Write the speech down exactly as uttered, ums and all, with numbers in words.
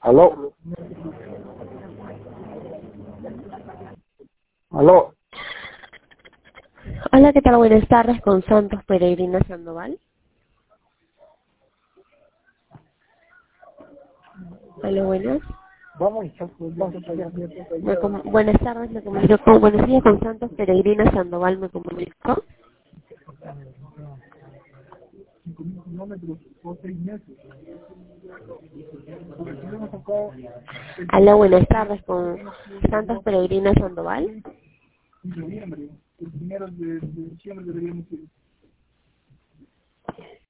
Aló. Aló. Hola, ¿qué tal? Buenas tardes, con Santos Peregrina Sandoval. Hola, buenas. Vamos, Me com- buenas tardes, me comunico con, buenos días, con Santos Peregrina Sandoval, me comunico. Hola, buenas tardes, con Santos Peregrina Sandoval. noviembre, el primero de, de diciembre deberíamos ir.